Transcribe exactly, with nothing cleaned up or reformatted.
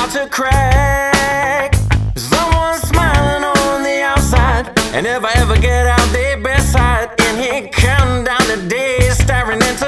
about to crack. Someone smiling on the outside, and if I ever get out their best side, and here counting down the days, staring into